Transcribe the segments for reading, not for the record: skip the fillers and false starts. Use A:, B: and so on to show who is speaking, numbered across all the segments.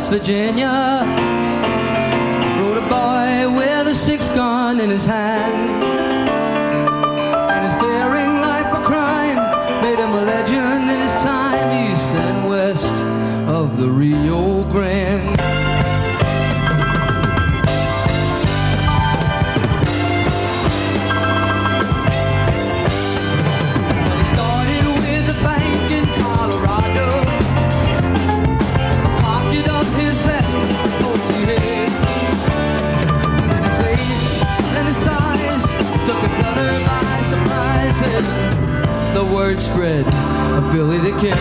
A: West Virginia, rode a boy with a six-gun in his hand. And his daring life for crime made him a legend in his time, east and west of the Rio Grande. The word spread of Billy the Kid.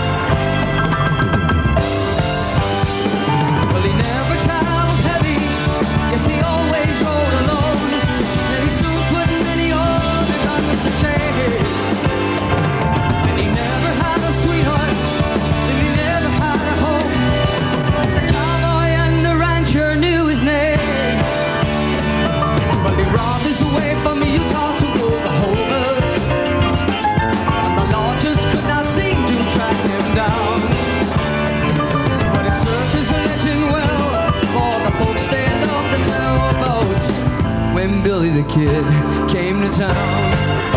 A: Well, he never traveled heavy, yes, he always rode alone. And he soon put many others on Mr. Shade. And he never had a sweetheart, and he never had a home. The cowboy and the rancher knew his name. But he robbed his way from Utah to Oklahoma. When Billy the Kid came to town.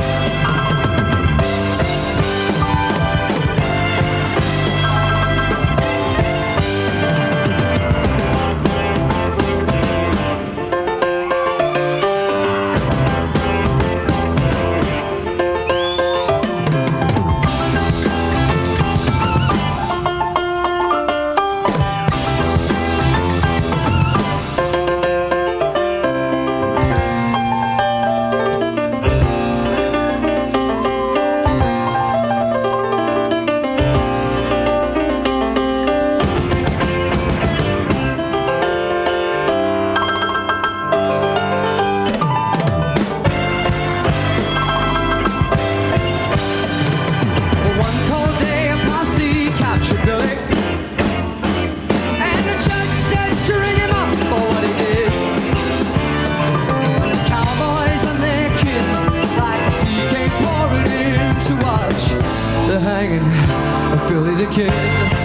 A: The hanging of Billy the Kid.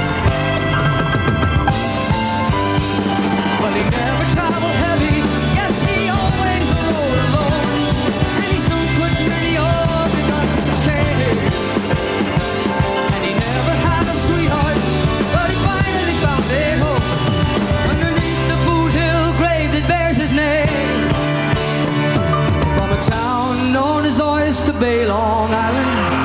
A: But he never traveled heavy, yes, he always rode alone. And he soon put many other guns to shame. And he never had a sweetheart, but he finally found a home underneath the Boot Hill grave that bears his name. From a town known as Oyster Bay, Long Island,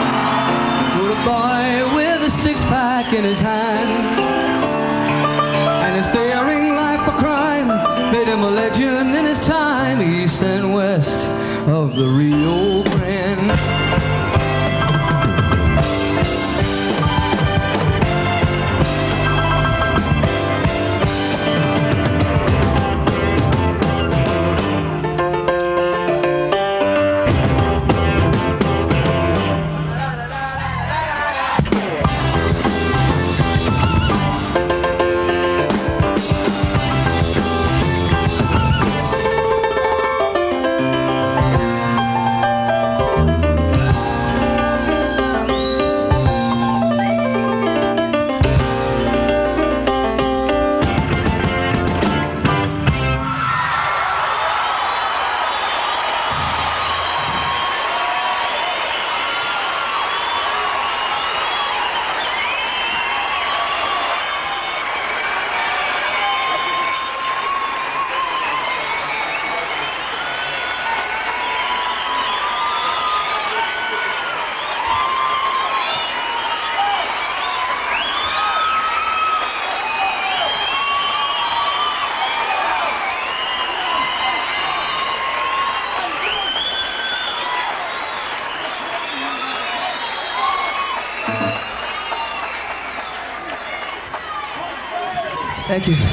A: boy with a six-pack in his hand. And his daring life for crime made him a legend in his time, east and west of the Rio Grande. Thank you.